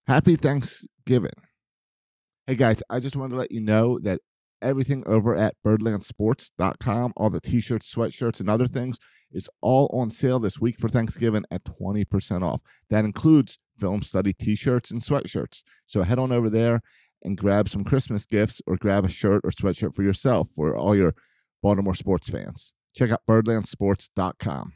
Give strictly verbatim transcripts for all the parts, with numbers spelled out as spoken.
Happy Thanksgiving. Hey guys, I just wanted to let you know that everything over at birdland sports dot com, all the t-shirts, sweatshirts, and other things is all on sale this week for Thanksgiving at twenty percent off. That includes film study t-shirts and sweatshirts. So head on over there and grab some Christmas gifts or grab a shirt or sweatshirt for yourself for all your Baltimore sports fans. Check out birdland sports dot com.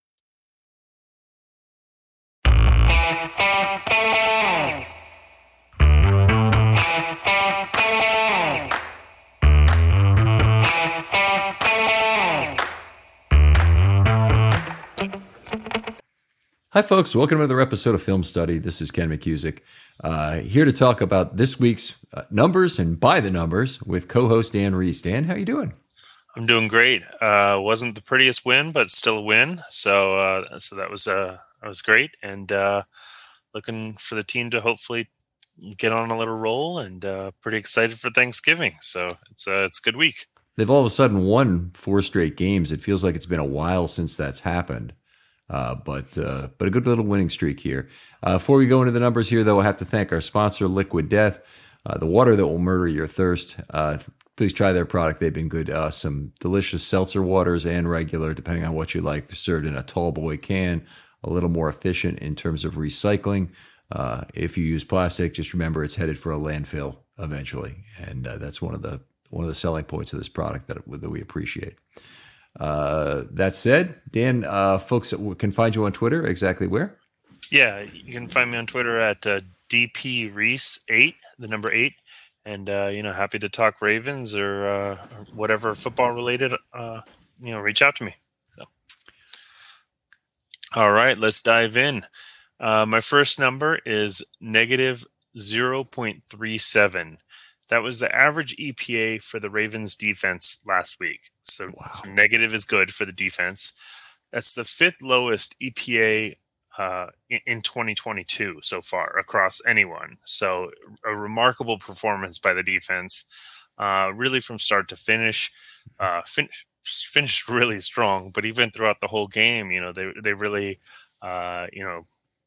Hi, folks. Welcome to another episode of Film Study. This is Ken McCusick, uh, here to talk about this week's uh, numbers and by the numbers with co-host Dan Reese. Dan, how you doing? I'm doing great. Uh, wasn't the prettiest win, but still a win. So, uh, so that was uh, that was great, and uh, looking for the team to hopefully get on a little roll, and uh, pretty excited for Thanksgiving. So it's uh, it's a good week. They've all of a sudden won four straight games. It feels like it's been a while since that's happened. Uh, but uh, but a good little winning streak here. Uh, before we go into the numbers here, though, I have to thank our sponsor, Liquid Death, uh, the water that will murder your thirst. Uh, please try their product. They've been good to us. Some delicious seltzer waters and regular, depending on what you like. They're served in a tall boy can, a little more efficient in terms of recycling. Uh, if you use plastic, just remember it's headed for a landfill eventually, and uh, that's one of the one of the selling points of this product that that we appreciate. Uh, that said, Dan, uh, folks can find you on Twitter. Exactly where? Yeah, you can find me on Twitter at uh, D P Reese eight, the number eight, and uh, you know, happy to talk Ravens or, uh, or whatever football related. Uh, you know, reach out to me. So, all right, let's dive in. Uh, my first number is negative zero point three seven. That was the average E P A for the Ravens defense last week. So, wow. so negative is good for the defense. That's the fifth lowest E P A uh, in, in twenty twenty-two so far across anyone. So a remarkable performance by the defense, uh, really from start to finish. Uh, fin- finished really strong, but even throughout the whole game, you know, they they really, uh, you know,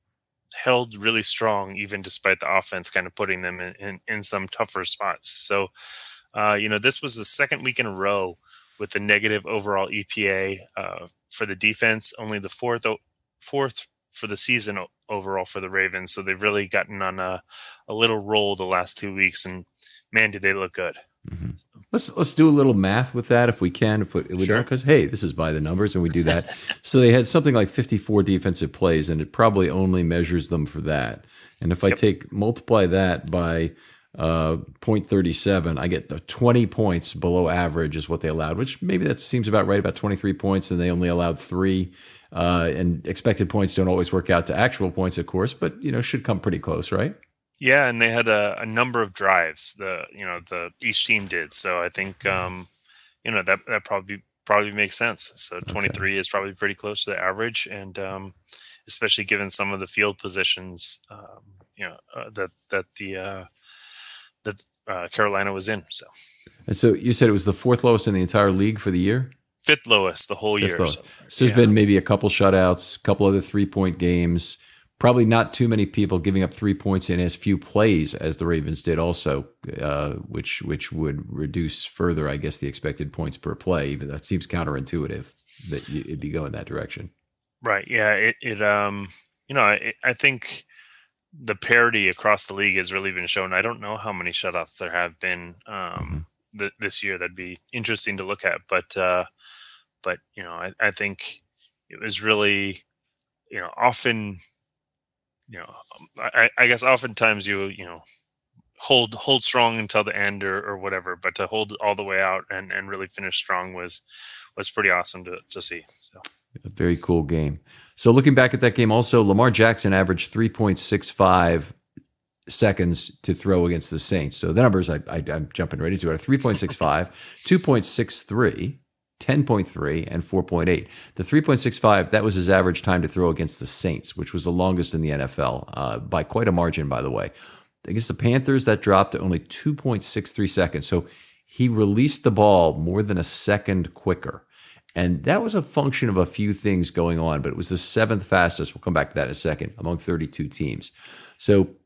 held really strong, even despite the offense kind of putting them in, in, in some tougher spots. So, uh, you know, this was the second week in a row with the negative overall E P A uh, for the defense, only the fourth fourth for the season overall for the Ravens. So they've really gotten on a, a little roll the last two weeks, and man, did they look good. Mm-hmm. Let's let's do a little math with that if we can. If we, if we Sure. don't, because hey, this is by the numbers, and we do that. So they had something like fifty-four defensive plays, and it probably only measures them for that. And if I Yep. take multiply that by uh, zero point three seven, I get twenty points below average is what they allowed, which maybe that seems about right, about twenty-three points, and they only allowed three. Uh, and expected points don't always work out to actual points, of course, but you know should come pretty close, right? Yeah, and they had a, a number of drives. The you know the each team did. So I think um, you know that that probably probably makes sense. So twenty-three okay. is probably pretty close to the average, and um, especially given some of the field positions, um, you know uh, that that the uh, that uh, Carolina was in. So, and so you said it was the fourth lowest in the entire league for the year. Fifth lowest the whole Fifth year. Lowest. So, so there's yeah. been maybe a couple shutouts, a couple other three-point games. Probably not too many people giving up three points in as few plays as the Ravens did also, uh, which which would reduce further, I guess, the expected points per play. Even that seems counterintuitive that it'd be going that direction. Right. Yeah. It, it um, you know, I, I think the parity across the league has really been shown. I don't know how many shutouts there have been um, mm-hmm. th- this year. That'd be interesting to look at. But, uh, but you know, I, I think it was really, you know, often – you know, I, I guess oftentimes you, you know, hold, hold strong until the end or, or whatever, but to hold all the way out and, and really finish strong was, was pretty awesome to, to see. So a very cool game. So looking back at that game also, Lamar Jackson averaged three point six five seconds to throw against the Saints. So the numbers I, I, I'm jumping right into it are three point six five, two point six three, ten point three, and four point eight. The three point six five, that was his average time to throw against the Saints, which was the longest in the N F L, uh, by quite a margin, by the way. Against the Panthers, that dropped to only two point six three seconds. So he released the ball more than a second quicker. And that was a function of a few things going on, but it was the seventh fastest, we'll come back to that in a second, among thirty-two teams. So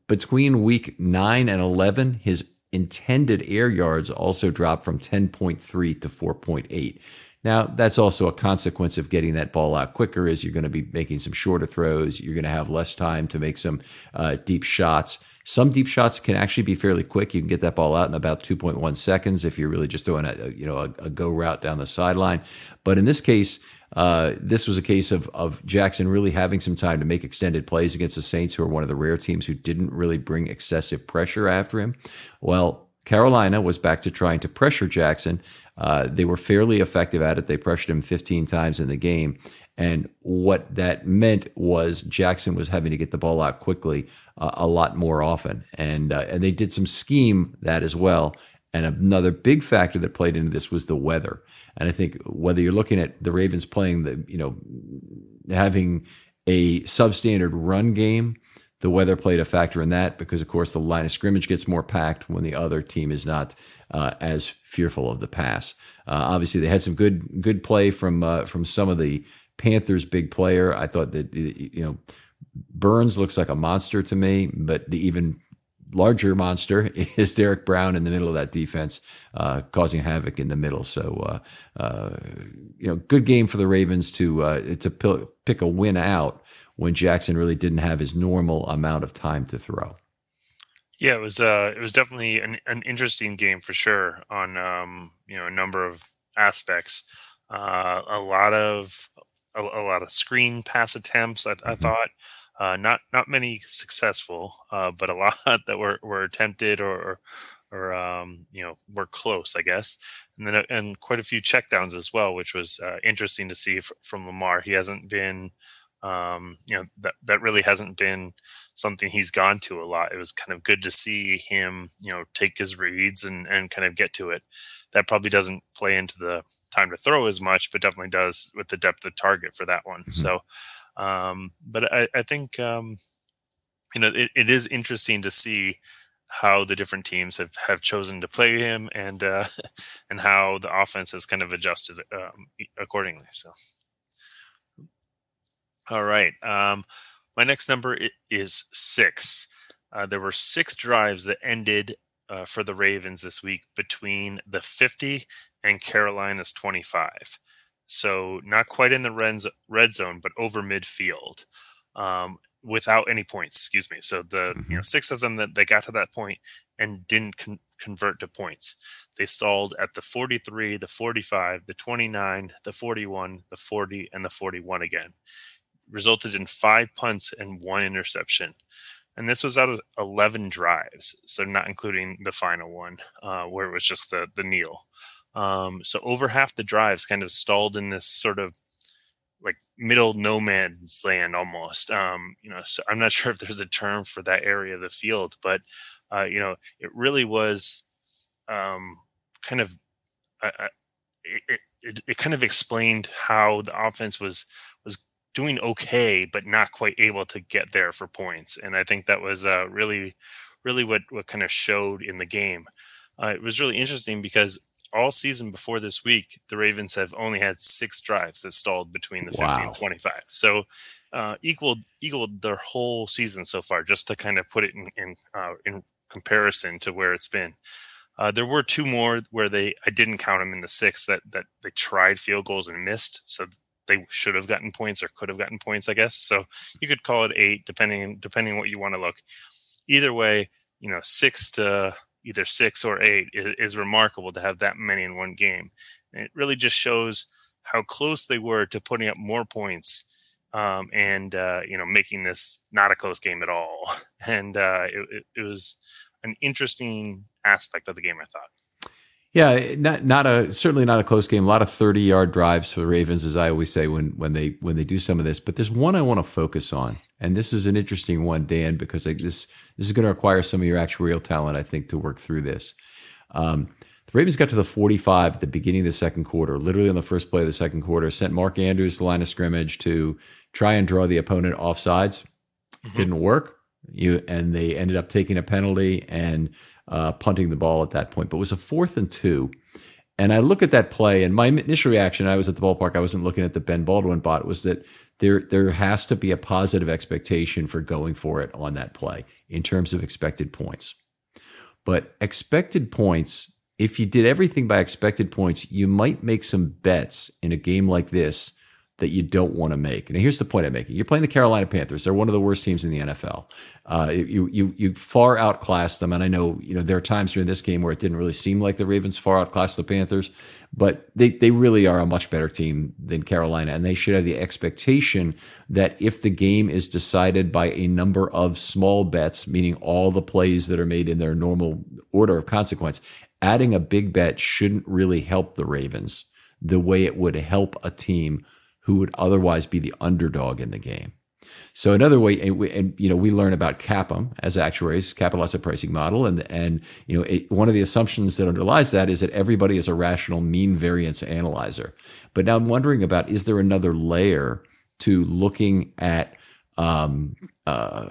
between week nine and eleven, his intended air yards also dropped from ten point three to four point eight. Now, that's also a consequence of getting that ball out quicker, is you're going to be making some shorter throws. You're going to have less time to make some uh, deep shots. Some deep shots can actually be fairly quick. You can get that ball out in about two point one seconds if you're really just doing a, you know, a, a go route down the sideline. But in this case, uh, this was a case of, of Jackson really having some time to make extended plays against the Saints, who are one of the rare teams who didn't really bring excessive pressure after him. Well, Carolina was back to trying to pressure Jackson. Uh, they were fairly effective at it. They pressured him fifteen times in the game. And what that meant was Jackson was having to get the ball out quickly uh, a lot more often. And uh, and they did some scheme that as well. And another big factor that played into this was the weather. And I think whether you're looking at the Ravens playing the, you know, having a substandard run game, the weather played a factor in that, because, of course, the line of scrimmage gets more packed when the other team is not uh, as fearful of the pass. Uh, obviously, they had some good good play from uh, from some of the Panthers' big player. I thought that, you know, Burns looks like a monster to me, but the even larger monster is Derek Brown in the middle of that defense, uh, causing havoc in the middle. So, uh, uh, you know, good game for the Ravens to uh, to pick a win out when Jackson really didn't have his normal amount of time to throw. Yeah, it was uh, it was definitely an, an interesting game for sure on um, you know, a number of aspects. Uh, a lot of a, a lot of screen pass attempts. I, mm-hmm. I thought uh, not not many successful, uh, but a lot that were, were attempted or or um, you know, were close, I guess. And then and quite a few checkdowns as well, which was uh, interesting to see f- from Lamar. He hasn't been Um, you know, that, that really hasn't been something he's gone to a lot. It was kind of good to see him, you know, take his reads and, and kind of get to it. That probably doesn't play into the time to throw as much, but definitely does with the depth of target for that one. Mm-hmm. So, um, but I, I think, um, you know, it, it is interesting to see how the different teams have, have chosen to play him, and, uh, and how the offense has kind of adjusted um, accordingly. So. All right. Um, my next number is six. Uh, there were six drives that ended uh, for the Ravens this week between the fifty and Carolina's twenty-five. So not quite in the red zone, but over midfield um, without any points. Excuse me. So the mm-hmm. you know six of them that they got to that point and didn't con- convert to points. They stalled at the forty-three, the forty-five, the twenty-nine, the forty-one, the forty, and the forty-one again. Resulted in five punts and one interception. And this was out of eleven drives, so not including the final one, uh, where it was just the, the kneel. Um, so over half the drives kind of stalled in this sort of like middle no man's land almost. Um, you know, so I'm not sure if there's a term for that area of the field, but, uh, you know, it really was um, kind of, uh, it, it, it kind of explained how the offense was, was doing okay, but not quite able to get there for points. And I think that was uh, really, really what, what kind of showed in the game. Uh, it was really interesting because all season before this week, the Ravens have only had six drives that stalled between the wow. fifty and twenty-five. So uh, equaled, equaled their whole season so far, just to kind of put it in, in, uh, in comparison to where it's been. Uh, there were two more where they, I didn't count them in the six, that, that they tried field goals and missed. So they should have gotten points or could have gotten points, I guess. So you could call it eight, depending depending on what you want to look. Either way, you know, six to either six or eight is, is remarkable to have that many in one game. And it really just shows how close they were to putting up more points um, and, uh, you know, making this not a close game at all. And uh, it, it, it was an interesting aspect of the game, I thought. Yeah, not not a certainly not a close game. A lot of thirty-yard drives for the Ravens, as I always say when when they when they do some of this. But there's one I want to focus on, and this is an interesting one, Dan, because like this this is going to require some of your actuarial talent, I think, to work through this. Um, the Ravens got to the forty-five at the beginning of the second quarter, literally on the first play of the second quarter, sent Mark Andrews to the line of scrimmage to try and draw the opponent off sides. Mm-hmm. Didn't work. You and they ended up taking a penalty and Uh, punting the ball at that point, but it was a fourth and two. And I look at that play, and my initial reaction, I was at the ballpark, I wasn't looking at the Ben Baldwin bot, was that there there has to be a positive expectation for going for it on that play in terms of expected points. But expected points, if you did everything by expected points, you might make some bets in a game like this that you don't want to make. And here's the point I'm making. You're playing the Carolina Panthers. They're one of the worst teams in the N F L. Uh, you, you, you far outclassed them. And I know, you know, there are times during this game where it didn't really seem like the Ravens far outclassed the Panthers, but they, they really are a much better team than Carolina. And they should have the expectation that if the game is decided by a number of small bets, meaning all the plays that are made in their normal order of consequence, adding a big bet shouldn't really help the Ravens the way it would help a team who would otherwise be the underdog in the game. So another way, and, we, and you know, we learn about CAPM as actuaries, capital asset pricing model, and and you know, it, one of the assumptions that underlies that is that everybody is a rational mean variance analyzer. But now I'm wondering about, is there another layer to looking at, um, uh,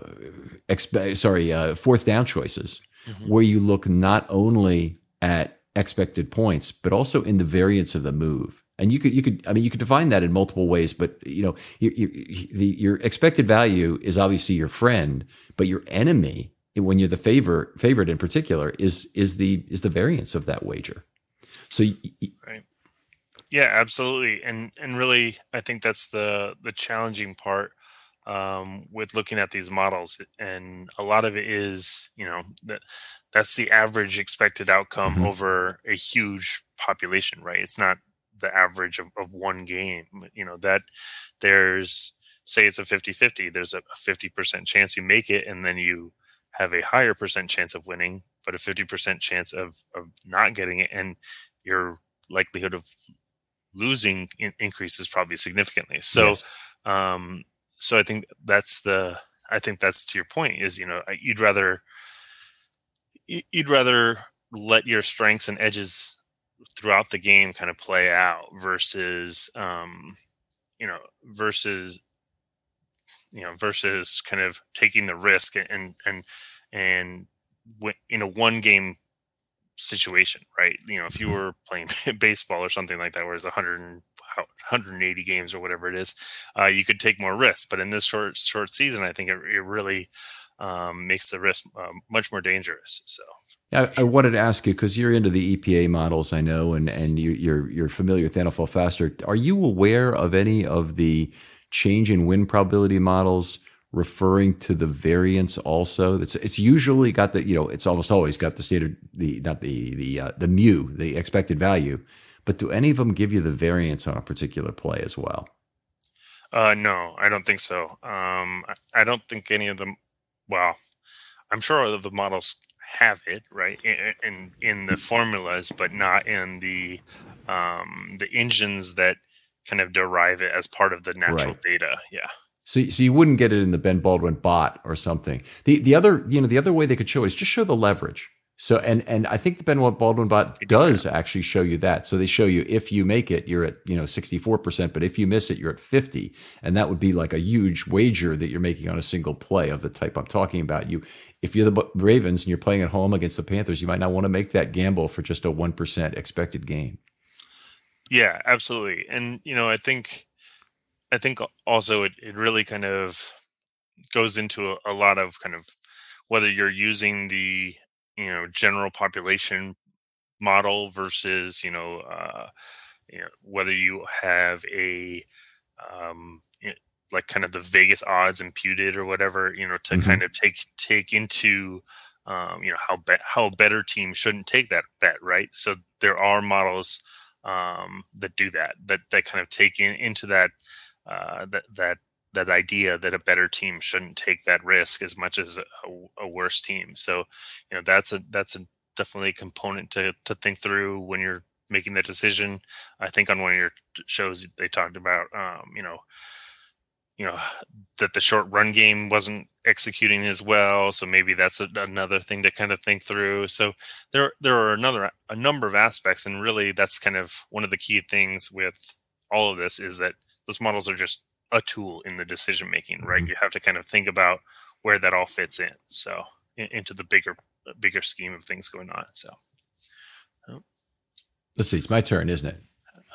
exp- sorry, uh, fourth down choices, mm-hmm. where you look not only at expected points, but also in the variance of the move. And you could, you could, I mean, you could define that in multiple ways, but you know, you, you, the, your expected value is obviously your friend, but your enemy, when you're the favor, favorite in particular, is is the is the variance of that wager. So, you, right, yeah, absolutely, and and really, I think that's the the challenging part um, with looking at these models, and a lot of it is, you know, that that's the average expected outcome mm-hmm. over a huge population, right? It's not the average of, of one game, you know, that there's, say it's a fifty-fifty, there's a fifty percent chance you make it, and then you have a higher percent chance of winning, but a fifty percent chance of, of not getting it. And your likelihood of losing in, increases probably significantly. So, yes. um, so I think that's the, I think that's to your point is, you know, you'd rather, you'd rather let your strengths and edges throughout the game kind of play out versus, um, you know, versus, you know, versus kind of taking the risk and, and, and in a one game situation, right? You know, if you were playing baseball or something like that, where it's one hundred, one hundred eighty games or whatever it is, uh, you could take more risks. But in this short, short season, I think it, it really um, makes the risk uh, much more dangerous. So. I, I wanted to ask you, because you're into the E P A models, I know, and and you, you're you're familiar with N F L Faster. Are you aware of any of the change in win probability models referring to the variance also? It's it's usually got the, you know, it's almost always got the standard, the not the the uh, the mu, the expected value, but do any of them give you the variance on a particular play as well? Uh, no, I don't think so. Um, I, I don't think any of them. Well, I'm sure all of the models have it right in, in in the formulas, but not in the um the engines that kind of derive it as part of the natural right. data. Yeah. So, so you wouldn't get it in the Ben Baldwin bot or something. The the other, you know, the other way they could show it is just show the leverage. So, and and I think the Ben Baldwin bot does actually show you that. So they show you if you make it, you're at, you know, sixty-four percent, but if you miss it, you're at fifty. And that would be like a huge wager that you're making on a single play of the type I'm talking about. You, if you're the Ravens and you're playing at home against the Panthers, you might not want to make that gamble for just a one percent expected gain. Yeah, absolutely. And, you know, I think, I think also it, it really kind of goes into a, a lot of kind of whether you're using the, you know, general population model versus, you know, uh, you know, whether you have a, um, you know, like kind of the Vegas odds imputed or whatever, you know, to mm-hmm. kind of take, take into, um, you know, how, be- how a better team shouldn't take that bet. Right. So there are models, um, that do that, that, that kind of take in, into that, uh, that, that, that idea that a better team shouldn't take that risk as much as a, a worse team. So, you know, that's a, that's a definitely a component to, to think through when you're making that decision. I think on one of your shows, they talked about, um, you know, you know, that the short run game wasn't executing as well. So maybe that's a, another thing to kind of think through. So there, there are another, a number of aspects. And really that's kind of one of the key things with all of this is that those models are just a tool in the decision making, right? Mm-hmm. You have to kind of think about where that all fits in. So in, into the bigger, bigger scheme of things going on. So let's see, it's my turn, isn't it?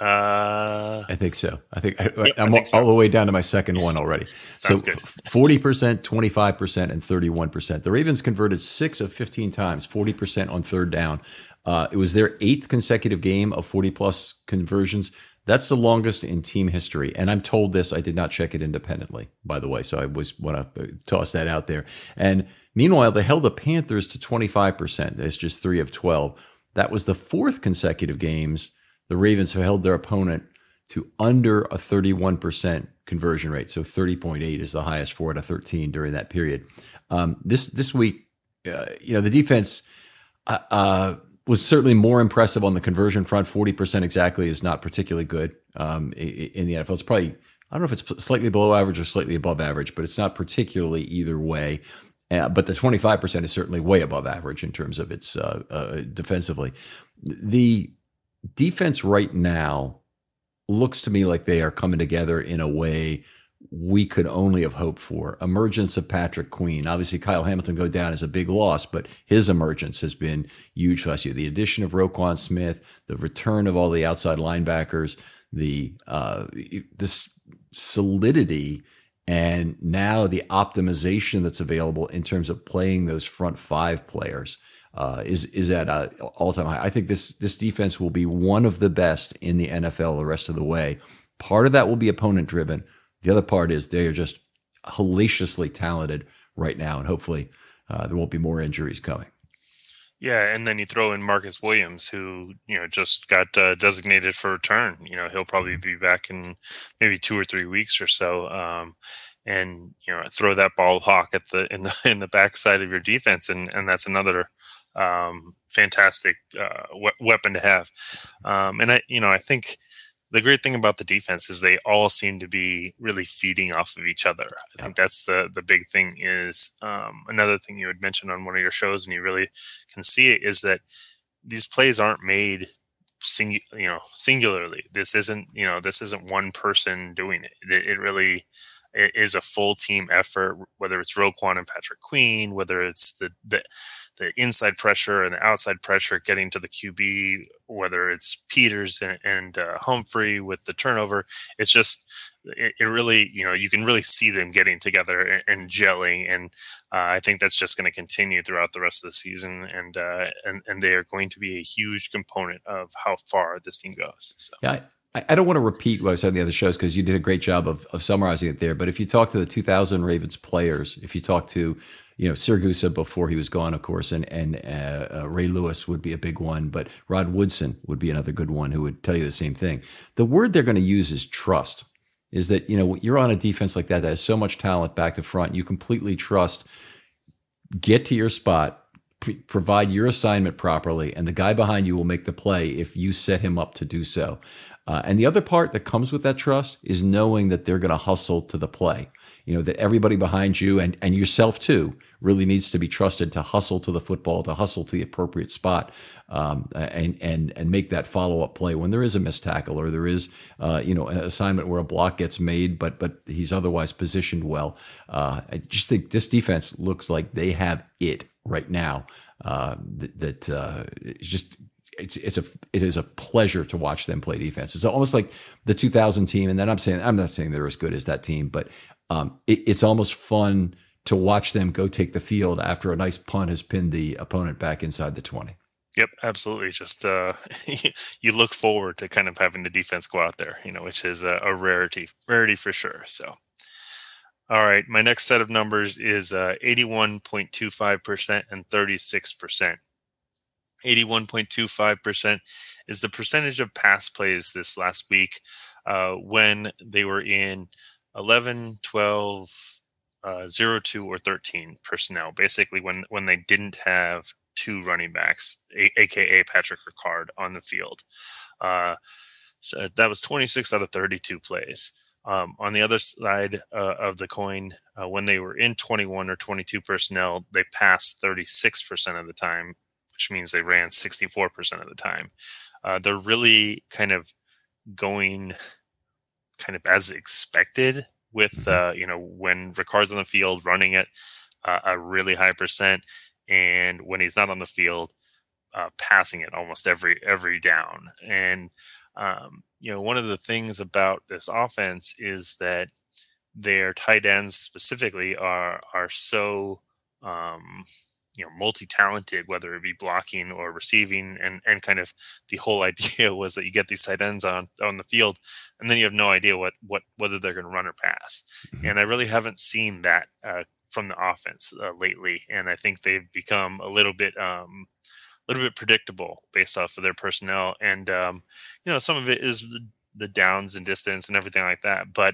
Uh, I think so. I think I, yep, I'm I think so. all the way down to my second one already. So Sounds good. forty percent, twenty-five percent, and thirty-one percent. The Ravens converted six of fifteen times, forty percent on third down. Uh, it was their eighth consecutive game of forty plus conversions. That's the longest in team history. And I'm told this, I did not check it independently, by the way. So I was want to toss that out there. And meanwhile, they held the Panthers to twenty-five percent. That's just three of twelve. That was the fourth consecutive games the Ravens have held their opponent to under a thirty-one percent conversion rate. So thirty point eight is the highest, four out of thirteen during that period. Um, this this week, uh, you know, the defense uh, uh, was certainly more impressive on the conversion front. forty percent exactly is not particularly good um, in the N F L. It's probably, I don't know if it's slightly below average or slightly above average, but it's not particularly either way. Uh, but the twenty-five percent is certainly way above average in terms of its uh, uh, defensively. The defense right now looks to me like they are coming together in a way we could only have hoped for. Emergence of Patrick Queen. Obviously, Kyle Hamilton go down is a big loss, but his emergence has been huge last year. The addition of Roquan Smith, the return of all the outside linebackers, the uh, this solidity, and now the optimization that's available in terms of playing those front five players uh, is is at an all-time high. I think this this defense will be one of the best in the N F L the rest of the way. Part of that will be opponent-driven. The other part is they are just hellaciously talented right now, and hopefully uh, there won't be more injuries coming. Yeah, and then you throw in Marcus Williams, who, you know, just got uh, designated for return. You know, he'll probably be back in maybe two or three weeks or so. Um, and you know, throw that ball hawk at the in the in the backside of your defense, and and that's another um, fantastic uh, we- weapon to have. Um, and I, you know, I think the great thing about the defense is they all seem to be really feeding off of each other. I think that's the the big thing. Is um, another thing you had mentioned on one of your shows, and you really can see it, is that these plays aren't made sing, you know, singularly. This isn't, you know, this isn't one person doing it. It, it really it is a full team effort. Whether it's Roquan and Patrick Queen, whether it's the the the inside pressure and the outside pressure getting to the Q B, whether it's Peters and, and uh, Humphrey with the turnover, it's just, it, it really, you know, you can really see them getting together and, and gelling. And uh, I think that's just going to continue throughout the rest of the season. And, uh, and, and they are going to be a huge component of how far this team goes. So. Yeah. I, I don't want to repeat what I said in the other shows because you did a great job of, of summarizing it there. But if you talk to the two thousand Ravens players, if you talk to, you know, Siragusa before he was gone, of course, and and uh, uh, Ray Lewis would be a big one, but Rod Woodson would be another good one who would tell you the same thing. The word they're going to use is trust. Is that, you know, you're on a defense like that that has so much talent back to front, you completely trust. Get to your spot, p- provide your assignment properly, and the guy behind you will make the play if you set him up to do so. Uh, and the other part that comes with that trust is knowing that they're going to hustle to the play. You know, that everybody behind you and, and yourself too really needs to be trusted to hustle to the football, to hustle to the appropriate spot, um, and and and make that follow up play when there is a missed tackle or there is, uh, you know, an assignment where a block gets made, but but he's otherwise positioned well. Uh, I just think this defense looks like they have it right now. Uh, that that uh, it's just. It's it's a it is a pleasure to watch them play defense. It's almost like the two thousand team, and then I'm saying I'm not saying they're as good as that team, but um, it, it's almost fun to watch them go take the field after a nice punt has pinned the opponent back inside the twenty. Yep, absolutely. Just uh, you look forward to kind of having the defense go out there, you know, which is a, a rarity, rarity for sure. So, all right, my next set of numbers is uh, eighty-one point two five percent and thirty-six percent. eighty-one point two five percent is the percentage of pass plays this last week uh, when they were in eleven, twelve, uh, zero, two, or thirteen personnel. Basically, when, when they didn't have two running backs, a- aka Patrick Ricard, on the field. Uh, so that was twenty-six out of thirty-two plays. Um, on the other side uh, of the coin, uh, when they were in twenty-one or twenty-two personnel, they passed thirty-six percent of the time, which means they ran sixty-four percent of the time. Uh, they're really kind of going kind of as expected with, uh, you know, when Ricard's on the field running at uh, a really high percent, and when he's not on the field, uh, passing it almost every every down. And um, you know, one of the things about this offense is that their tight ends specifically are are so um, you know multi-talented, whether it be blocking or receiving, and and kind of the whole idea was that you get these tight ends on on the field, and then you have no idea what what whether they're going to run or pass. Mhm. And I really haven't seen that uh, from the offense uh, lately, and I think they've become a little bit. Um, a little bit predictable based off of their personnel, and um, you know some of it is the, the downs and distance and everything like that. But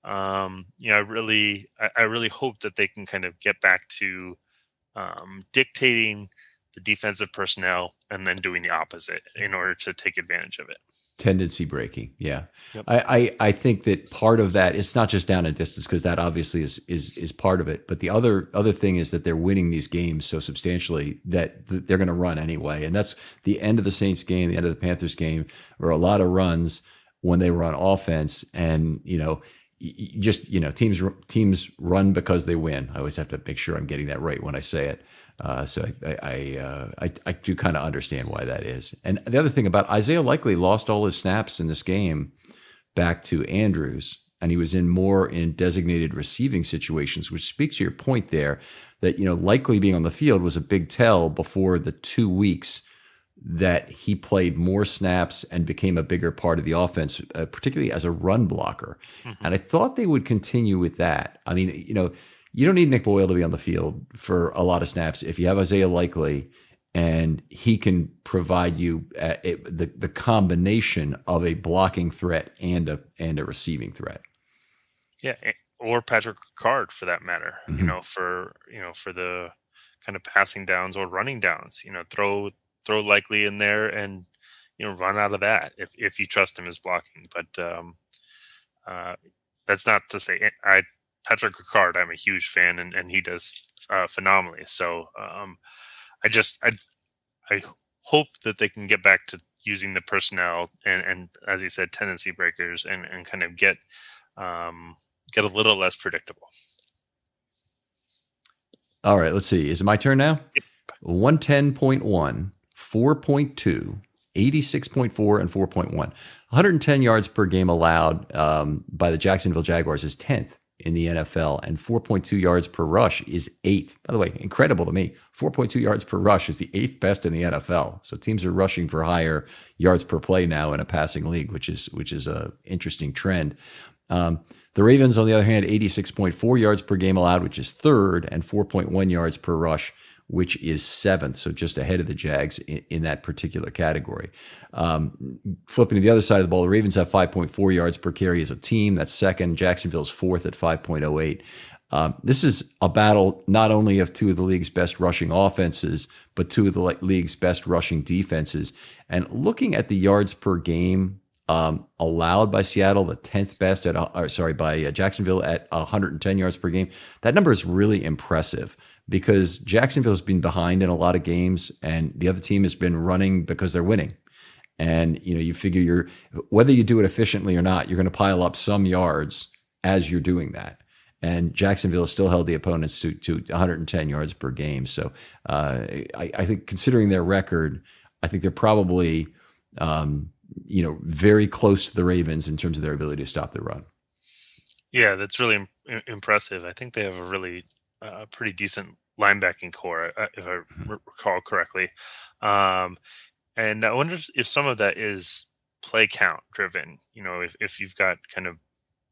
um, you know, I really, I, I really hope that they can kind of get back to um, dictating the defensive personnel and then doing the opposite in order to take advantage of it. Tendency breaking, yeah. Yep. I, I I think that part of that, it's not just down and distance, because that obviously is is is part of it. But the other other thing is that they're winning these games so substantially that th- they're going to run anyway, and that's the end of the Saints game, the end of the Panthers game, were a lot of runs when they were on offense, and you know. Just you know, teams teams run because they win. I always have to make sure I'm getting that right when I say it. Uh, so I I, uh, I I do kind of understand why that is. And the other thing about Isaiah Likely lost all his snaps in this game back to Andrews, and he was in more in designated receiving situations, which speaks to your point there that you know Likely being on the field was a big tell before the two weeks that he played more snaps and became a bigger part of the offense, uh, particularly as a run blocker. Mm-hmm. And I thought they would continue with that. I mean, you know, you don't need Nick Boyle to be on the field for a lot of snaps. If you have Isaiah Likely and he can provide you a, a, the, the combination of a blocking threat and a, and a receiving threat. Yeah. Or Patrick Ricard for that matter, mm-hmm. you know, for, you know, for the kind of passing downs or running downs, you know, throw, throw Likely in there and, you know, run out of that if, if you trust him as blocking. But um, uh, that's not to say I, Patrick Ricard, I'm a huge fan and, and he does uh, phenomenally. So um, I just, I, I hope that they can get back to using the personnel and, and as you said, tendency breakers and, and kind of get, um, get a little less predictable. All right, let's see. Is it my turn now? Yep. one ten point one. four point two, eighty-six point four, and four point one. one hundred ten yards per game allowed um, by the Jacksonville Jaguars is tenth in the N F L, and four point two yards per rush is eighth. By the way, incredible to me. four point two yards per rush is the eighth best in the N F L. So teams are rushing for higher yards per play now in a passing league, which is which is a interesting trend. Um, the Ravens, on the other hand, eighty-six point four yards per game allowed, which is third, and four point one yards per rush, which is seventh, so just ahead of the Jags in, in that particular category. Um, flipping to the other side of the ball, the Ravens have five point four yards per carry as a team. That's second. Jacksonville's fourth at five point oh eight. Um, this is a battle not only of two of the league's best rushing offenses, but two of the league's best rushing defenses. And looking at the yards per game um, allowed by Seattle, the tenth best at, or sorry, by uh, Jacksonville at one hundred ten yards per game, that number is really impressive, because Jacksonville has been behind in a lot of games and the other team has been running because they're winning. And, you know, you figure you're, whether you do it efficiently or not, you're going to pile up some yards as you're doing that. And Jacksonville has still held the opponents to, to one hundred ten yards per game. So uh, I, I think considering their record, I think they're probably, um, you know, very close to the Ravens in terms of their ability to stop the run. Yeah, that's really im- impressive. I think they have a really uh, pretty decent linebacking core, uh, if I r- recall correctly. Um, and I wonder if some of that is play count driven. You know, if, if you've got kind of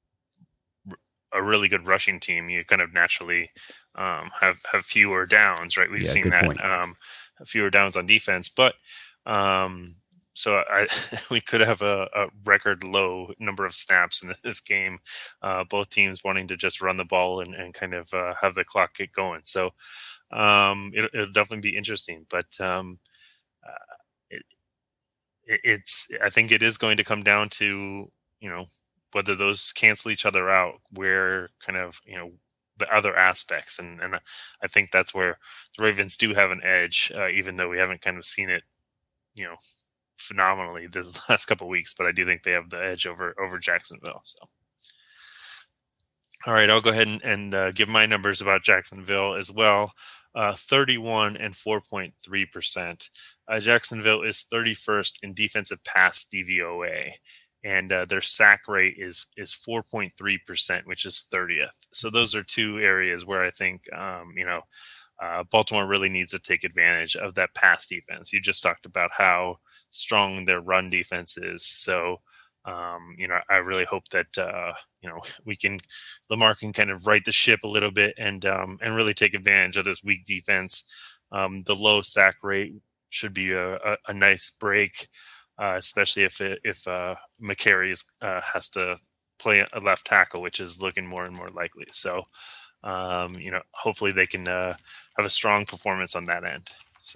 a really good rushing team, you kind of naturally um, have have fewer downs, right? We've yeah, seen that um, fewer downs on defense, but um, so I we could have a, a record low number of snaps in this game. Uh, both teams wanting to just run the ball and, and kind of uh, have the clock get going. So um, it, it'll definitely be interesting, but um, uh, it, it, it's I think it is going to come down to, you know, whether those cancel each other out, where kind of, you know, the other aspects. And, and I think that's where the Ravens do have an edge, uh, even though we haven't kind of seen it, you know, phenomenally this last couple of weeks, but I do think they have the edge over, over Jacksonville. So, all right, I'll go ahead and, and uh, give my numbers about Jacksonville as well. Uh, thirty-one and four point three percent. Uh, Jacksonville is thirty-first in defensive pass D V O A. and uh, their sack rate is is four point three percent, which is thirtieth. So those are two areas where I think um, you know uh, Baltimore really needs to take advantage of that pass defense. You just talked about how strong their run defense is, so um, you know I really hope that uh, you know we can Lamar can kind of right the ship a little bit and um, and really take advantage of this weak defense. Um, the low sack rate should be a, a, a nice break. Uh, especially if it, if uh, McCary is, uh, has to play a left tackle, which is looking more and more likely. So, um, you know, hopefully they can uh, have a strong performance on that end. So,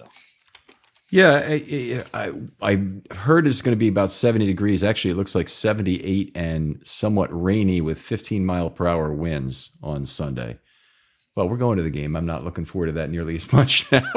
yeah, I, I, I heard it's going to be about seventy degrees. Actually, it looks like seventy-eight and somewhat rainy with fifteen mile per hour winds on Sunday. Well, we're going to the game. I'm not looking forward to that nearly as much now.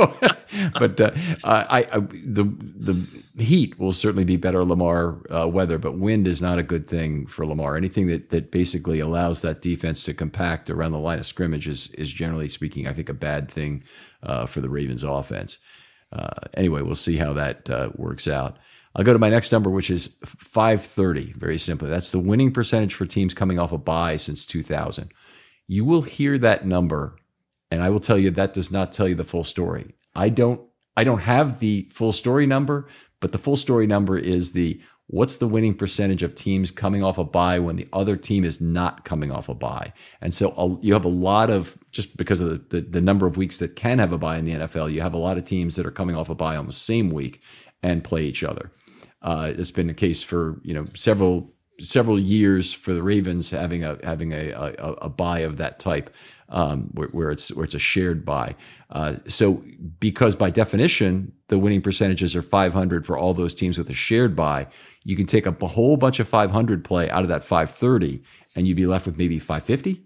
but uh, I, I, the the heat will certainly be better Lamar uh, weather, but wind is not a good thing for Lamar. Anything that that basically allows that defense to compact around the line of scrimmage is, is generally speaking, I think, a bad thing uh, for the Ravens offense. Uh, anyway, we'll see how that uh, works out. I'll go to my next number, which is five thirty, very simply. That's the winning percentage for teams coming off a bye since two thousand. You will hear that number, and I will tell you that does not tell you the full story. I don't I don't have the full story number, but the full story number is the what's the winning percentage of teams coming off a bye when the other team is not coming off a bye. And so uh, you have a lot of, just because of the, the, the number of weeks that can have a bye in the N F L, you have a lot of teams that are coming off a bye on the same week and play each other. Uh, it's been the case for, you know, several several years for the Ravens having a having a a, a bye of that type, um, where, where it's where it's a shared bye. Uh, so because by definition the winning percentages are five hundred for all those teams with a shared bye, you can take a whole bunch of five hundred play out of that five thirty, and you'd be left with maybe five fifty.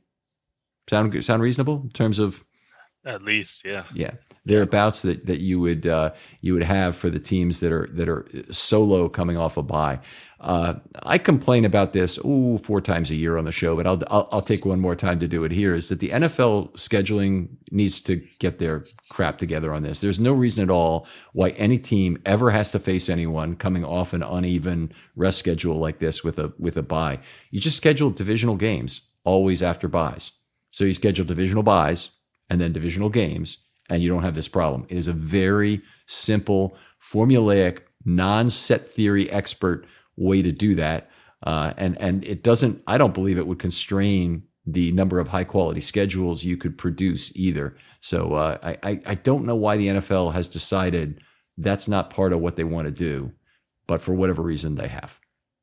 Sound sound reasonable in terms of at least, yeah, yeah. Thereabouts that that you would uh, you would have for the teams that are that are solo coming off a bye. Uh, I complain about this ooh, four times a year on the show, but I'll, I'll I'll take one more time to do it here. Is that the N F L scheduling needs to get their crap together on this? There's no reason at all why any team ever has to face anyone coming off an uneven rest schedule like this with a with a bye. You just schedule divisional games always after byes. So you schedule divisional byes and then divisional games, and you don't have this problem. It is a very simple, formulaic, non-set theory expert way to do that. Uh, and, and it doesn't, I don't believe it would constrain the number of high quality schedules you could produce either. So uh, I, I don't know why the N F L has decided that's not part of what they want to do, but for whatever reason they have.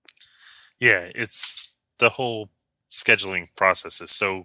Yeah, it's the whole scheduling process is so.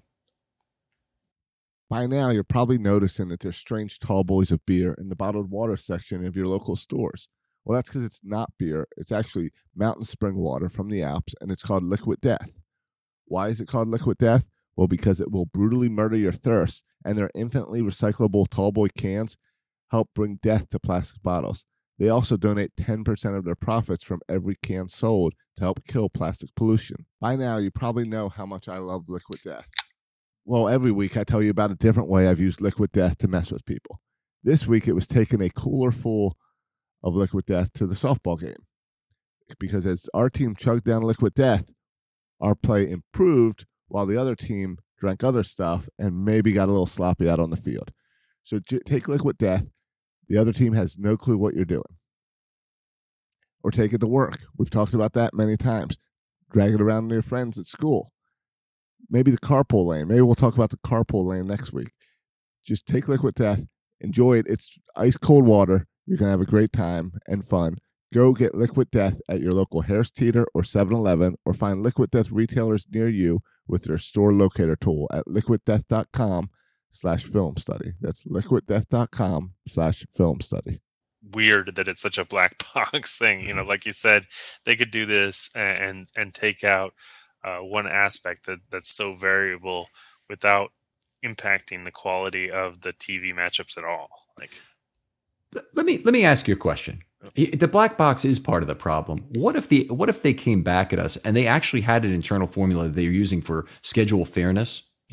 By now, you're probably noticing that there's strange tall boys of beer in the bottled water section of your local stores. Well, that's because it's not beer. It's actually mountain spring water from the Alps, and it's called Liquid Death. Why is it called Liquid Death? Well, because it will brutally murder your thirst, and their infinitely recyclable tallboy cans help bring death to plastic bottles. They also donate ten percent of their profits from every can sold to help kill plastic pollution. By now, you probably know how much I love Liquid Death. Well, every week I tell you about a different way I've used Liquid Death to mess with people. This week, it was taking a cooler full of Liquid Death to the softball game. Because as our team chugged down Liquid Death, our play improved while the other team drank other stuff and maybe got a little sloppy out on the field. So j- take Liquid Death. The other team has no clue what you're doing. Or take it to work. We've talked about that many times. Drag it around to your friends at school. Maybe the carpool lane. Maybe we'll talk about the carpool lane next week. Just take Liquid Death. Enjoy it. It's ice cold water. You're going to have a great time and fun. Go get Liquid Death at your local Harris Teeter or seven eleven, or find Liquid Death retailers near you with their store locator tool at liquiddeath.com slash film study. That's liquiddeath.com slash film study. Weird that it's such a black box thing. You know, like you said, they could do this and and take out uh, one aspect that, that's so variable without impacting the quality of the T V matchups at all. Like, let me let me ask you a question. The black box is part of the problem. What if the what if they came back at us and they actually had an internal formula that they were using for schedule fairness?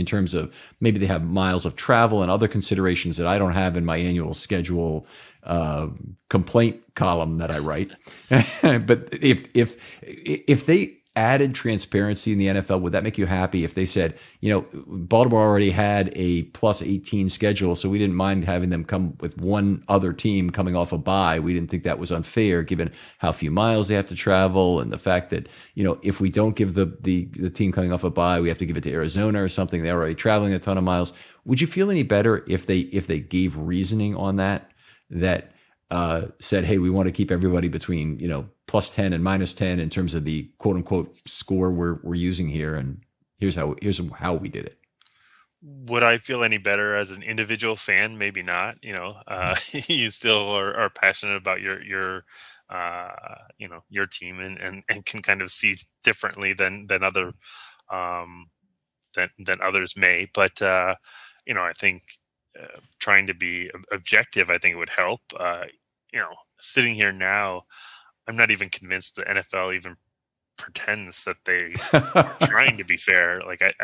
in terms of maybe they have miles of travel and other considerations that I don't have in my annual schedule uh, complaint column that I write. But if if if they added transparency in the N F L, would that make you happy if they said, you know, Baltimore already had a plus eighteen schedule, so we didn't mind having them come with one other team coming off a bye. We didn't think that was unfair given how few miles they have to travel and the fact that, you know, if we don't give the the, the team coming off a bye, we have to give it to Arizona or something. They're already traveling a ton of miles. Would you feel any better if they if they gave reasoning on that, that uh, said, hey, we want to keep everybody between, you know, plus ten and minus ten in terms of the quote unquote score we're we're using here, and here's how here's how we did it? Would I feel any better as an individual fan? Maybe not. You know, uh, you still are, are passionate about your your uh, you know your team and, and, and can kind of see differently than than other um, than than others may. But uh, you know, I think uh, trying to be objective, I think it would help. Uh, you know, sitting here now, I'm not even convinced the N F L even pretends that they trying to be fair. Like, I, I,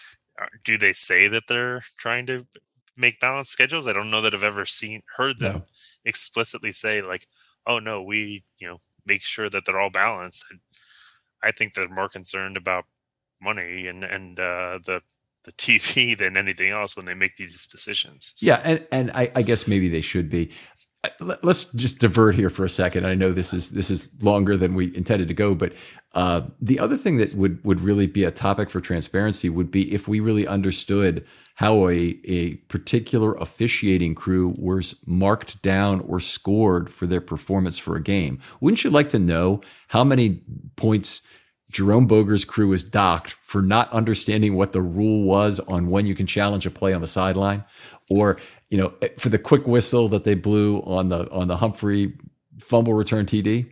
do they say that they're trying to make balanced schedules? I don't know that I've ever seen heard them no. explicitly say like, "Oh no, we you know make sure that they're all balanced." I think they're more concerned about money and and uh, the the T V than anything else when they make these decisions. So. Yeah, and and I, I guess maybe they should be. Let's just divert here for a second. I know this is this is longer than we intended to go, but uh, the other thing that would would really be a topic for transparency would be if we really understood how a a particular officiating crew was marked down or scored for their performance for a game. Wouldn't you like to know how many points Jerome Boger's crew was docked for not understanding what the rule was on when you can challenge a play on the sideline, or you know, for the quick whistle that they blew on the on the Humphrey fumble return T D?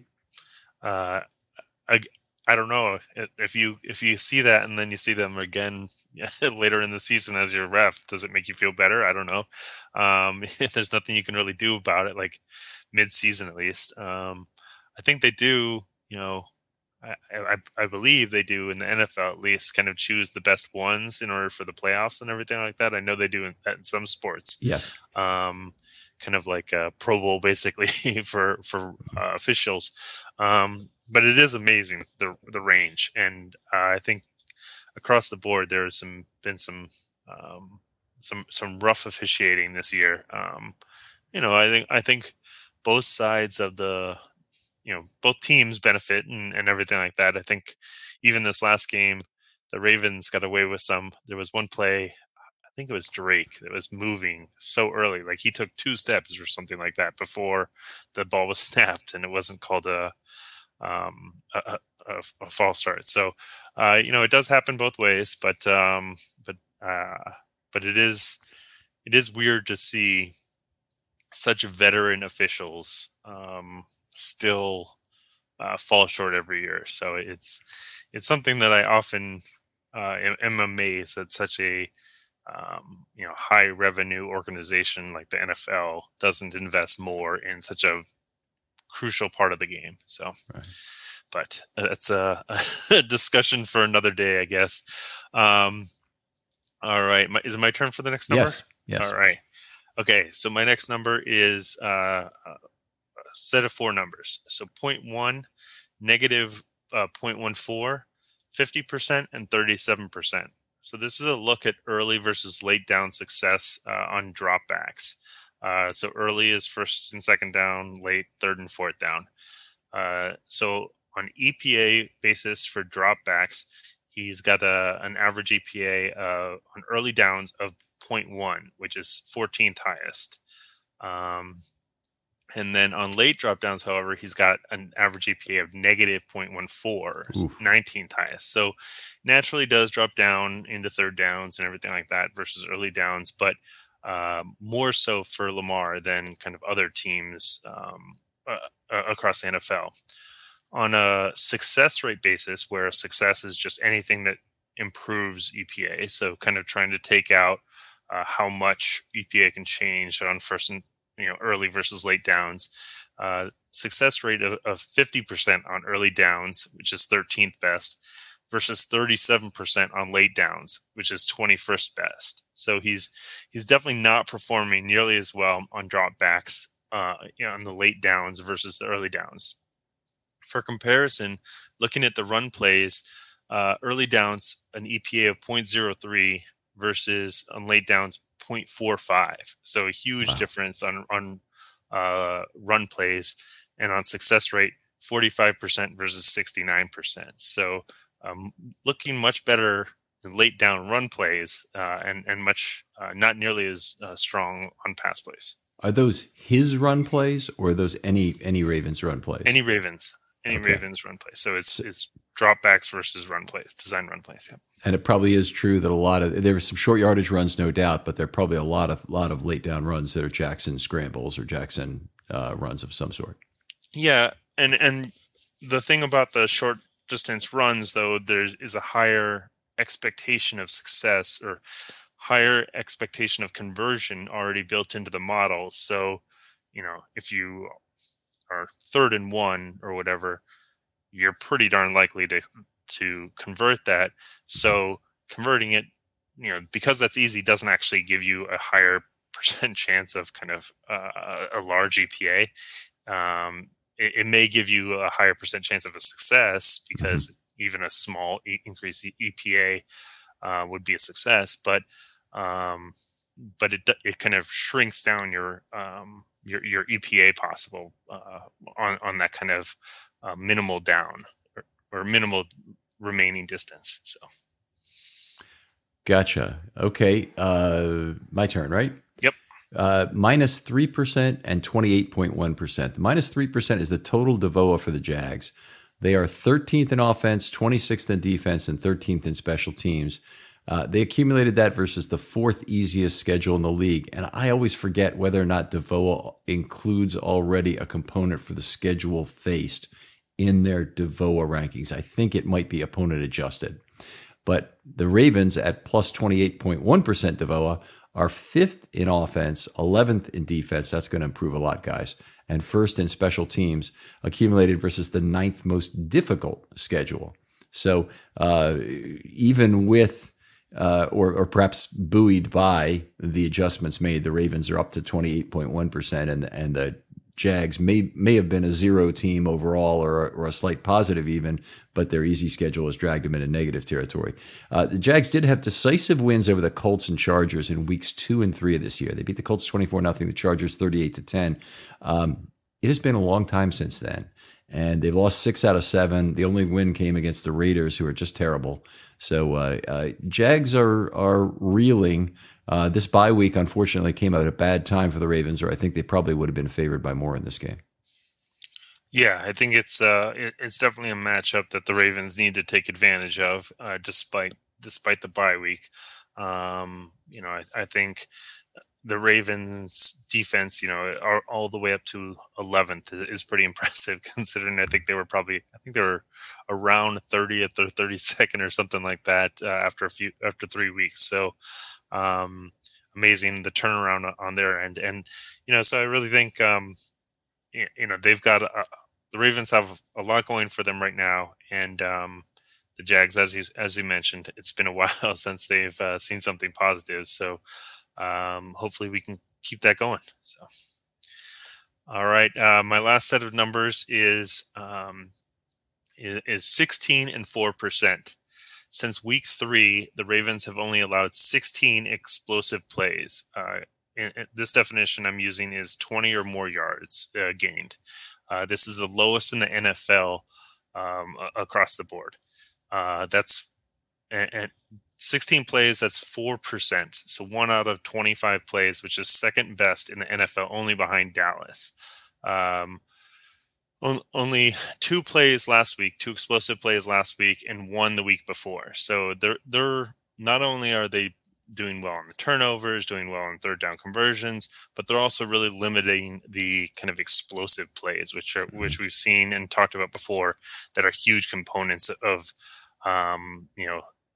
Uh, I I don't know if you if you see that and then you see them again later in the season as your ref, does it make you feel better? I don't know. Um, there's nothing you can really do about it, like mid-season at least. Um, I think they do. You know, I, I I believe they do in the N F L at least kind of choose the best ones in order for the playoffs and everything like that. I know they do in, that in some sports. Yes. Um, kind of like a Pro Bowl basically for for uh, officials. Um, but it is amazing the the range, and uh, I think across the board there's some been some um, some some rough officiating this year. Um, you know, I think I think both sides of the you know, both teams benefit and, and everything like that. I think even this last game, the Ravens got away with some. There was one play, I think it was Drake, that was moving so early. Like he took two steps or something like that before the ball was snapped, and it wasn't called a um, a, a, a false start. So, uh, you know, it does happen both ways, but um, but uh, but it is it is weird to see such veteran officials um, still uh, fall short every year. So it's it's something that I often uh, am, am amazed that such a um, you know high revenue organization like the N F L doesn't invest more in such a crucial part of the game. So, right. But that's a, a discussion for another day, I guess. Um, all right, my, is it my turn for the next number? Yes. Yes. All right. Okay, so my next number is uh, a set of four numbers. So zero point one, negative uh, zero point one four, fifty percent, and thirty-seven percent. So this is a look at early versus late down success uh, on dropbacks. Uh, so early is first and second down, late third and fourth down. Uh, so on E P A basis for dropbacks, he's got a, an average E P A uh, on early downs of zero point one, which is fourteenth highest. Um, and then on late drop downs, however, he's got an average E P A of negative zero point one four, nineteenth highest. So naturally does drop down into third downs and everything like that versus early downs, but uh, more so for Lamar than kind of other teams um, uh, across the N F L. On a success rate basis, where success is just anything that improves E P A, so kind of trying to take out Uh, how much E P A can change on first and you know early versus late downs. Uh, success rate of, of fifty percent on early downs, which is thirteenth best. versus thirty-seven percent on late downs, which is twenty-first best. So he's he's definitely not performing nearly as well on dropbacks uh, you know, on the late downs versus the early downs. For comparison, looking at the run plays, uh, early downs, an E P A of zero point zero three versus on late downs zero point four five. So a huge Wow. difference on, on uh, run plays, and on success rate, forty-five percent versus sixty-nine percent. So um, looking much better in late down run plays uh, and, and much uh, not nearly as uh, strong on pass plays. Are those his run plays or are those any any Ravens run plays? Any Ravens. Any Okay. Ravens run plays. So it's it's dropbacks versus run plays, design run plays. Yeah. And it probably is true that a lot of there were some short yardage runs, no doubt, but there are probably a lot of lot of late down runs that are Jackson scrambles or Jackson uh, runs of some sort. Yeah, and and the thing about the short distance runs, though, there is a higher expectation of success or higher expectation of conversion already built into the model. So, you know, if you are third and one or whatever, you're pretty darn likely to to convert that. So converting it, you know, because that's easy, doesn't actually give you a higher percent chance of kind of uh, a large E P A. Um, it, it may give you a higher percent chance of a success because mm-hmm. even a small e- increase in E P A uh, would be a success, but um, but it it kind of shrinks down your um, your your E P A possible uh, on on that kind of uh, minimal down or, or minimal remaining distance. So, gotcha. Okay, uh, my turn, right? Yep. Uh, minus three percent and twenty-eight point one percent. The minus three percent is the total D V O A for the Jags. They are thirteenth in offense, twenty-sixth in defense, and thirteenth in special teams. Uh, they accumulated that versus the fourth easiest schedule in the league. And I always forget whether or not D V O A includes already a component for the schedule faced in their D V O A rankings. I think it might be opponent adjusted. But the Ravens at plus twenty-eight point one percent D V O A are fifth in offense, eleventh in defense. That's going to improve a lot, guys. And first in special teams, accumulated versus the ninth most difficult schedule. So uh, even with Uh, or, or perhaps buoyed by the adjustments made, the Ravens are up to twenty-eight point one percent, and and the Jags may may have been a zero team overall, or or a slight positive even, but their easy schedule has dragged them into negative territory. Uh, the Jags did have decisive wins over the Colts and Chargers in weeks two and three of this year. They beat the Colts twenty-four nothing, the Chargers thirty-eight to ten. Um, it has been a long time since then, and they lost six out of seven. The only win came against the Raiders, who are just terrible. So uh, uh, Jags are are reeling. Uh, this bye week, unfortunately, came out at a bad time for the Ravens, or I think they probably would have been favored by more in this game. Yeah, I think it's uh, it, it's definitely a matchup that the Ravens need to take advantage of, uh, despite despite the bye week. Um, you know, I, I think the Ravens defense, you know, are all the way up to eleventh is pretty impressive, considering I think they were probably, I think they were around thirtieth or thirty-second or something like that uh, after a few, after three weeks. So um, amazing the turnaround on their end. And, you know, so I really think, um, you, you know, they've got, a, the Ravens have a lot going for them right now. And um, the Jags, as you, as you mentioned, it's been a while since they've uh, seen something positive. So, Um, hopefully we can keep that going. So, all right. Uh, my last set of numbers is, um, is, is sixteen and four percent. Since week three, the Ravens have only allowed sixteen explosive plays. Uh, and, and this definition I'm using is twenty or more yards uh, gained. Uh, this is the lowest in the N F L um, across the board. Uh, that's and, and sixteen plays, that's four percent. So one out of twenty-five plays, which is second best in the N F L, only behind Dallas. Um, on, only two plays last week, two explosive plays last week, and one the week before. So they're they're not only are they doing well on the turnovers, doing well on third down conversions, but they're also really limiting the kind of explosive plays, which are which we've seen and talked about before, that are huge components of um, you know.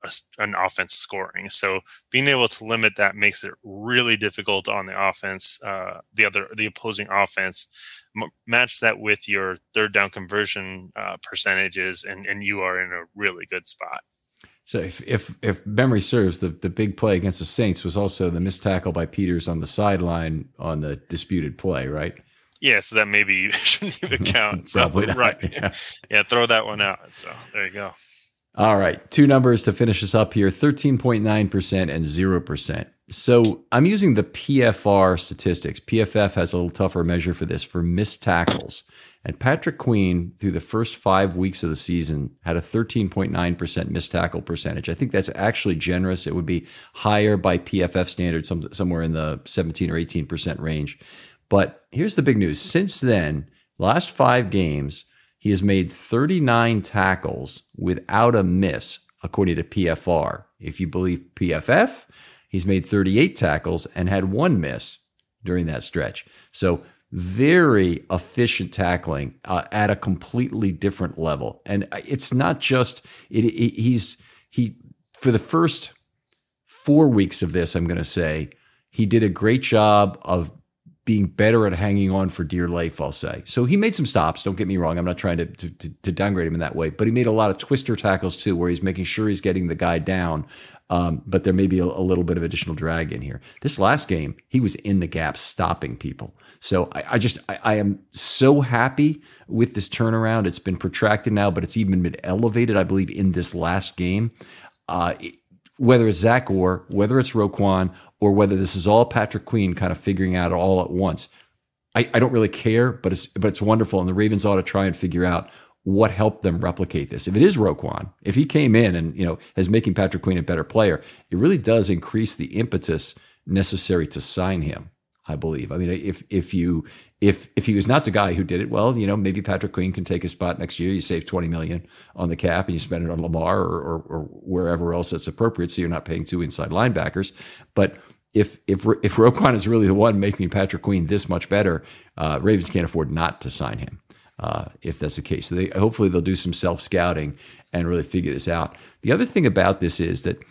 a, an offense scoring. So being able to limit that makes it really difficult on the offense, uh, the other the opposing offense. M- match that with your third down conversion uh, percentages, and and you are in a really good spot. So if if if memory serves, the the big play against the Saints was also the missed tackle by Peters on the sideline on the disputed play, right? Yeah, so that maybe shouldn't even count. So, Probably not, right. Yeah. yeah, throw that one out. So there you go. All right. Two numbers to finish us up here, thirteen point nine percent and zero percent. So I'm using the P F R statistics. P F F has a little tougher measure for this, for missed tackles. And Patrick Queen, through the first five weeks of the season, had a thirteen point nine percent missed tackle percentage. I think that's actually generous. It would be higher by P F F standards, some, somewhere in the seventeen or eighteen percent range. But here's the big news. Since then, last five games, he has made thirty-nine tackles without a miss, according to P F R. If you believe P F F, he's made thirty-eight tackles and had one miss during that stretch. So very efficient tackling uh, at a completely different level. And it's not just, it, it, he's, he, for the first four weeks of this, I'm going to say, he did a great job of being better at hanging on for dear life, I'll say. So he made some stops. Don't get me wrong. I'm not trying to, to, to downgrade him in that way, but he made a lot of twister tackles too, where he's making sure he's getting the guy down. Um, but there may be a, a little bit of additional drag in here. This last game, he was in the gap stopping people. So I, I just, I, I am so happy with this turnaround. It's been protracted now, but it's even been elevated, I believe, in this last game. Uh, it, whether it's Zach Orr, whether it's Roquan, or whether this is all Patrick Queen kind of figuring out all at once, I, I don't really care, but it's but it's wonderful. And the Ravens ought to try and figure out what helped them replicate this. If it is Roquan, if he came in and, you know, is making Patrick Queen a better player, it really does increase the impetus necessary to sign him, I believe. I mean, if if you if if he was not the guy who did it, well, you know, maybe Patrick Queen can take his spot next year. You save twenty million dollars on the cap and you spend it on Lamar or, or, or wherever else that's appropriate, so you're not paying two inside linebackers. But if if if Roquan is really the one making Patrick Queen this much better, uh, Ravens can't afford not to sign him. Uh, if that's the case, so they, hopefully they'll do some self scouting and really figure this out. The other thing about this is that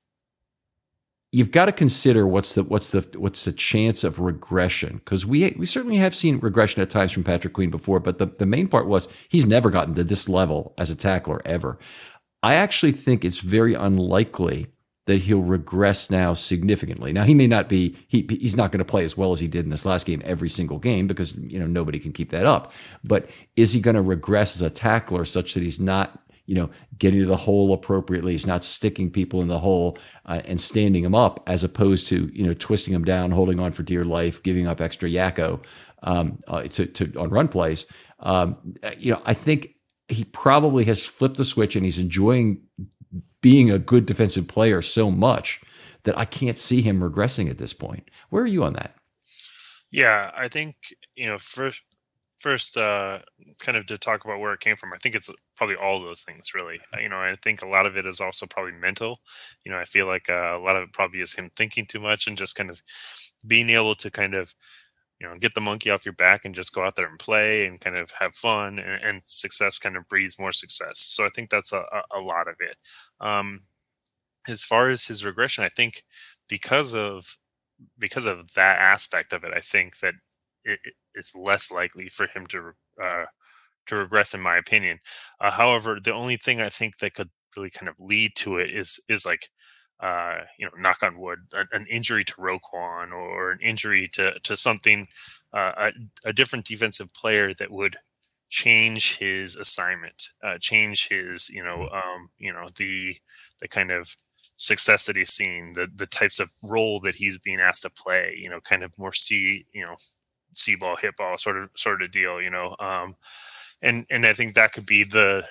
you've got to consider what's the what's the what's the chance of regression, because we we certainly have seen regression at times from Patrick Queen before, but the, the main part was he's never gotten to this level as a tackler ever. I actually think it's very unlikely that he'll regress now significantly. Now, he may not be, he, he's not going to play as well as he did in this last game every single game, because, you know, nobody can keep that up. But is he going to regress as a tackler such that he's not, you know, getting to the hole appropriately? He's not sticking people in the hole uh, and standing them up, as opposed to, you know, twisting them down, holding on for dear life, giving up extra yakko um, uh, to, to on run plays. Um, you know, I think he probably has flipped the switch and he's enjoying being a good defensive player so much that I can't see him regressing at this point. Where are you on that? Yeah, I think, you know, first, first, uh, kind of to talk about where it came from. I think it's probably all those things, really. You know, I think a lot of it is also probably mental. You know, I feel like uh, a lot of it probably is him thinking too much and just kind of being able to kind of, you know, get the monkey off your back and just go out there and play and kind of have fun, and, and success kind of breeds more success. So I think that's a, a, a lot of it. Um, as far as his regression, I think because of because of that aspect of it, I think that it, it's less likely for him to uh, to regress, in my opinion. Uh, however, the only thing I think that could really kind of lead to it is is like, uh, you know, knock on wood, an, an injury to Roquan, or an injury to to something, uh, a, a different defensive player that would change his assignment, uh, change his, you know, um, you know, the the kind of success that he's seen, the the types of role that he's being asked to play, you know, kind of more see, you know, see ball, hit ball sort of sort of deal, you know, um, and and I think that could be the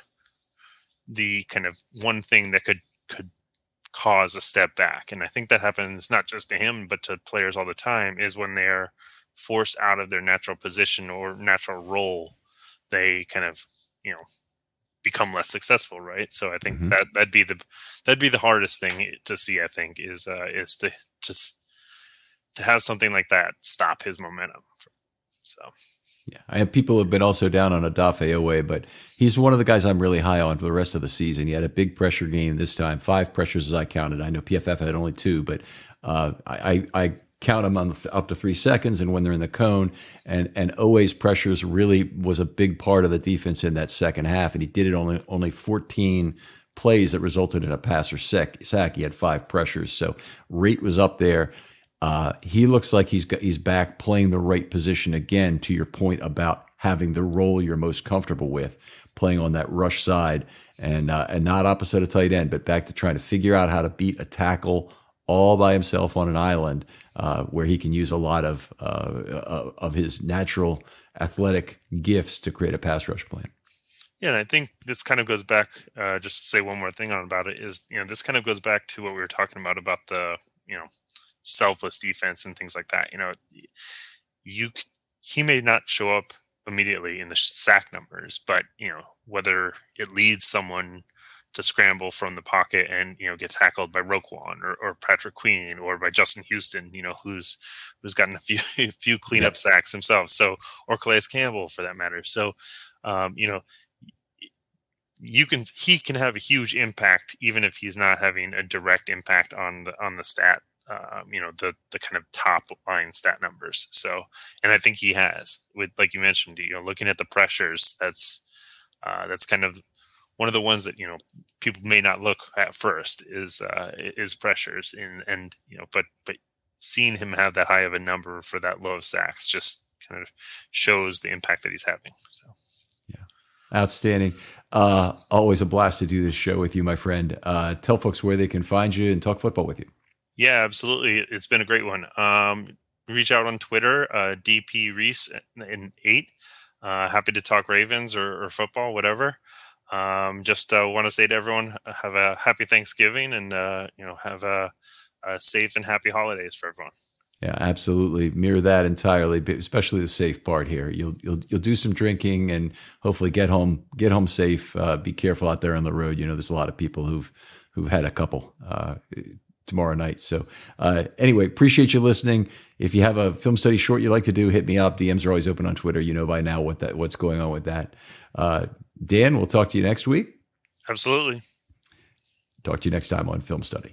the kind of one thing that could could cause a step back. And I think that happens not just to him, but to players all the time, is when they're forced out of their natural position or natural role, they kind of, you know, become less successful. Right. So I think mm-hmm. that that'd be the, that'd be the hardest thing to see, I think, is, uh, is to just to have something like that stop his momentum. So. Yeah, I have people who have been also down on Odafe Oweh, but he's one of the guys I'm really high on for the rest of the season. He had a big pressure game this time, five pressures as I counted. I know P F F had only two, but uh, I, I count them on the, up to three seconds and when they're in the cone. And and Oweh's pressures really was a big part of the defense in that second half, and he did it only only fourteen plays that resulted in a pass or sack. He had five pressures, so rate was up there. Uh, he looks like he's got, he's back playing the right position again, to your point about having the role you're most comfortable with, playing on that rush side and uh, and not opposite a tight end, but back to trying to figure out how to beat a tackle all by himself on an island uh, where he can use a lot of uh, of his natural athletic gifts to create a pass rush plan. Yeah, and I think this kind of goes back, uh, just to say one more thing on about it, is, you know, this kind of goes back to what we were talking about, about the, you know, selfless defense and things like that. You know, you he may not show up immediately in the sack numbers, but, you know, whether it leads someone to scramble from the pocket and, you know, get tackled by Roquan or, or Patrick Queen or by Justin Houston, you know, who's who's gotten a few a few cleanup yep. sacks himself. So, or Calais Campbell for that matter. So, um, you know, you can he can have a huge impact even if he's not having a direct impact on the on the stat. Um, you know, the the kind of top line stat numbers. So, and I think he has, with, like you mentioned, you know, looking at the pressures, that's uh, that's kind of one of the ones that, you know, people may not look at first is uh, is pressures, and and you know, but but seeing him have that high of a number for that low of sacks just kind of shows the impact that he's having. So, yeah, outstanding. Uh, always a blast to do this show with you, my friend. Uh, tell folks where they can find you and talk football with you. Yeah, absolutely. It's been a great one. Um, reach out on Twitter, uh, D P Reese in eight. Uh, happy to talk Ravens or, or football, whatever. Um, just uh, want to say to everyone, have a happy Thanksgiving, and uh, you know, have a, a safe and happy holidays for everyone. Yeah, absolutely. Mirror that entirely, but especially the safe part here. You'll you'll you'll do some drinking and hopefully get home get home safe. Uh, be careful out there on the road. You know, there's a lot of people who've who've had a couple. Uh, tomorrow night. So uh, anyway, appreciate you listening. If you have a film study short you'd like to do, hit me up. D Ms are always open on Twitter. You know by now what that what's going on with that. Uh, Dan, we'll talk to you next week. Absolutely. Talk to you next time on Film Study.